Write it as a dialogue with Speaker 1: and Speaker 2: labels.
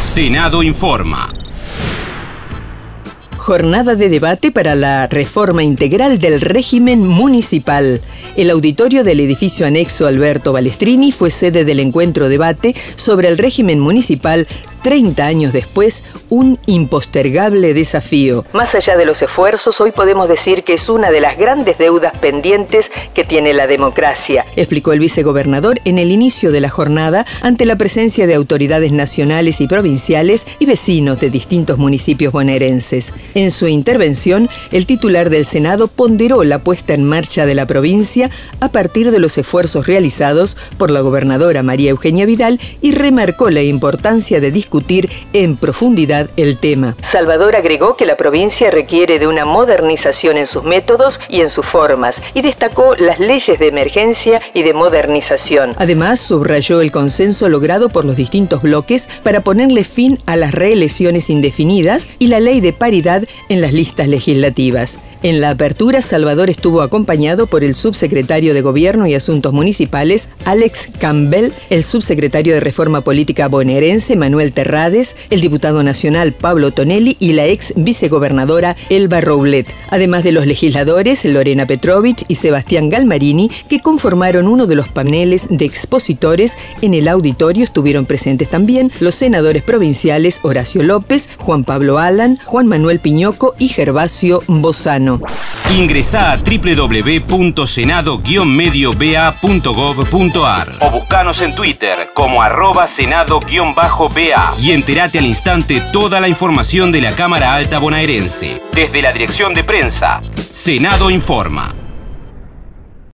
Speaker 1: Senado informa.
Speaker 2: Jornada de debate para la reforma integral del régimen municipal. El auditorio del edificio anexo Alberto Balestrini fue sede del encuentro debate sobre el régimen municipal. 30 años después, un impostergable desafío. Más allá de los esfuerzos, hoy podemos decir que es una de las grandes deudas pendientes que tiene la democracia, explicó el vicegobernador en el inicio de la jornada ante la presencia de autoridades nacionales y provinciales y vecinos de distintos municipios bonaerenses. En su intervención, el titular del Senado ponderó la puesta en marcha de la provincia a partir de los esfuerzos realizados por la gobernadora María Eugenia Vidal y remarcó la importancia de discutir en profundidad el tema. Salvador agregó que la provincia requiere de una modernización en sus métodos y en sus formas y destacó las leyes de emergencia y de modernización. Además, subrayó el consenso logrado por los distintos bloques para ponerle fin a las reelecciones indefinidas y la ley de paridad en las listas legislativas. En la apertura, Salvador estuvo acompañado por el subsecretario de Gobierno y Asuntos Municipales, Alex Campbell, el subsecretario de Reforma Política bonaerense, Manuel Terrades, el diputado nacional, Pablo Tonelli, y la ex vicegobernadora, Elba Roublet, además de los legisladores, Lorena Petrovich y Sebastián Galmarini, que conformaron uno de los paneles de expositores. En el auditorio estuvieron presentes también los senadores provinciales Horacio López, Juan Pablo Alan, Juan Manuel Piñoco y Gervasio Bozano.
Speaker 1: Ingresá a www.senado-medioba.gov.ar o buscanos en Twitter como @senado-ba y entérate al instante toda la información de la Cámara Alta bonaerense. Desde la dirección de prensa, Senado informa.